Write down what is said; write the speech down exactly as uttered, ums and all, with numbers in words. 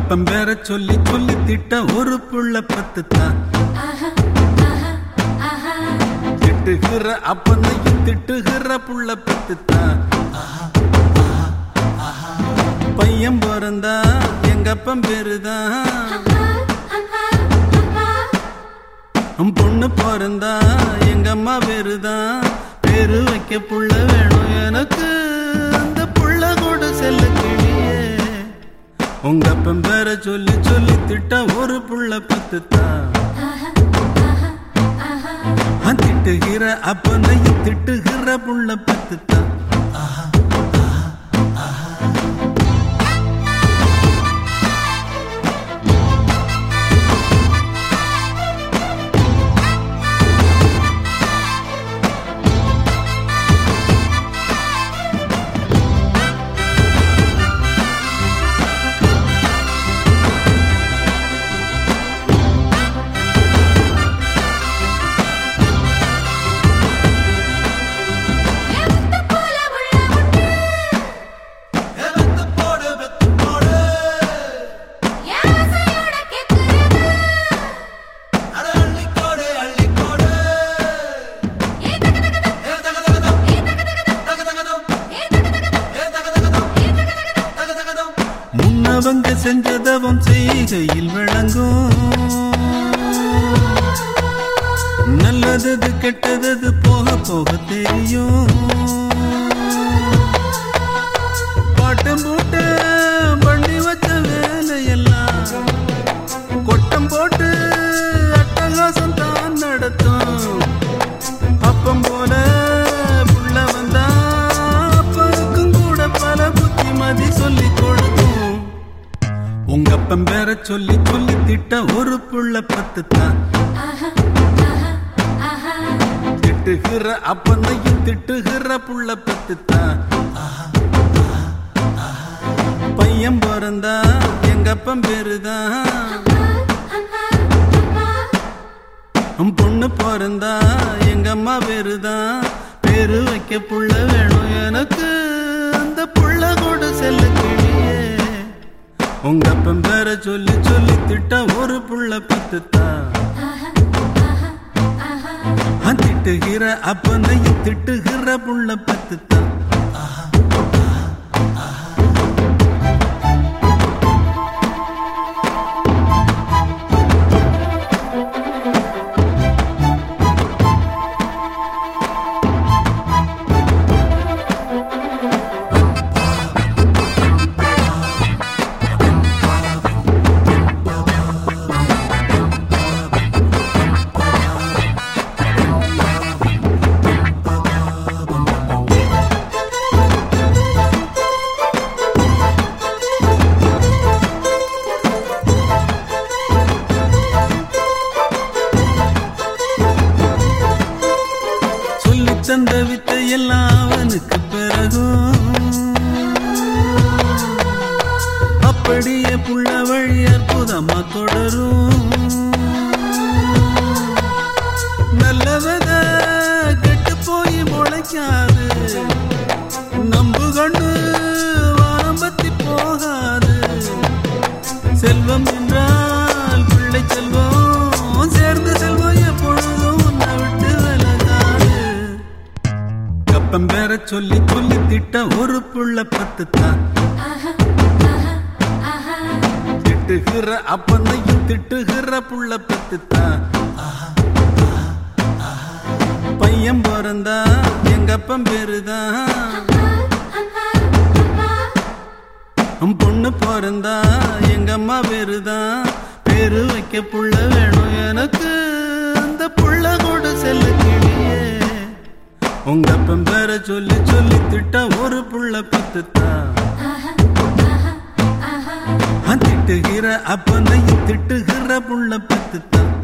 அப்பம் பேர சொல்லி சொல்லி திட்ட ஒரு புள்ள பத்துத்தான். திட்டுகிற அப்பனையும் திட்டுகிற புள்ள பத்துத்தான். பையன் பிறந்தா எங்க அப்பம் பேருதான். பொண்ணு பிறந்தா எங்க அம்மா பேருதான். பேரு வைக்க புள்ள வேணும் எனக்கு, அந்த புள்ள கூட செல்ல கிளியே. உங்க அப்பன் பேர சொல்லி சொல்லி திட்ட ஒரு புள்ள பத்துத்தான். திட்டுகிற அப்பனையும் திட்டுகிற புள்ள பத்துத்தான். முன்னவங்க செஞ்சதவம் செய்கையில் விளங்கும். நல்லது கெட்டது போக போக தெரியும். பாட்டம் போட்டு பண்ணி வச்ச வேலையெல்லாம் கொட்டம் போட்டு அட்டகாசம் தான் நடத்தும். அப்பம் போல புள்ள வந்தா அப்பனுக்கும் கூட பல புத்திமதி சொல்லி கொடுக்கும். உங்க அப்பன் பேர சொல்லி சொல்லி திட்ட ஒரு புள்ள பத்துத்தான். திட்டுகிற அப்பனையும் திட்டுகிற புள்ள பத்துத்தான். பையன் பிறந்தா எங்க அப்பன் பேருதான். பொண்ணு பிறந்தா எங்க அம்மா பேருதான். பேரு வைக்க புள்ள வேணும் எனக்கு, அந்த புள்ள கூட செல்ல கிளியே. உங்க அப்பன் பேர சொல்லி சொல்லி திட்ட ஒரு புள்ள பத்துத்தான். திட்டுகிற அப்பனையும் திட்டுகிற புள்ள பத்துத்தான். தந்த வித்தை எல்லாம் அவனுக்கு பிறகும். அப்படியே புள்ள வழி அற்புதமா தொடரும். நல்லவத கெட்டு போய் முளைக்காது. நம்பு கண்டு வானம் பத்தி போகாது. செல்வம் என்றால் பிள்ளை செல்வம். சேர்ந்து செல்வம் எப்பொழுதும் உன்னை விட்டு விலகாது. அப்பன் பேர சொல்லி சொல்லி திட்ட ஒரு புள்ள பத்துத்தான். திட்டுகிற அப்பனையும் திட்டுகிற புள்ள பத்துத்தான். பையன் பிறந்தா எங்க அப்பன் பேருதான். பொண்ணு பிறந்தா எங்க அம்மா பேருதான். பேரு வைக்க புள்ள வேணும் எனக்கு, அந்த புள்ள கூட செல்ல கிளியே. உங்க அப்பன் பேர சொல்லி சொல்லி திட்ட ஒரு புள்ள பத்துத்தான். திட்டுகிற அப்பனையும் திட்டுகிற புள்ள பத்துத்தான்.